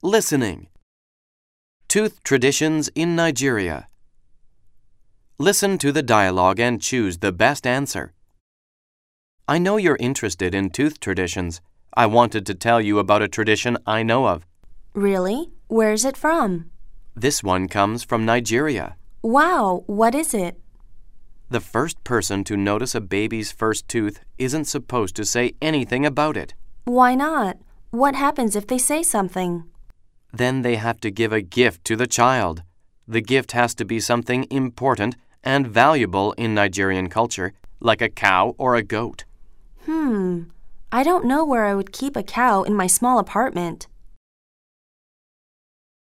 Listening. Tooth traditions in Nigeria. Listen to the dialogue and choose the best answer. I know you're interested in tooth traditions. I wanted to tell you about a tradition I know of. Really? Where's it from? This one comes from Nigeria. Wow, what is it? The first person to notice a baby's first tooth isn't supposed to say anything about it. Why not? What happens if they say something? Then they have to give a gift to the child. The gift has to be something important and valuable in Nigerian culture, like a cow or a goat. I don't know where I would keep a cow in my small apartment.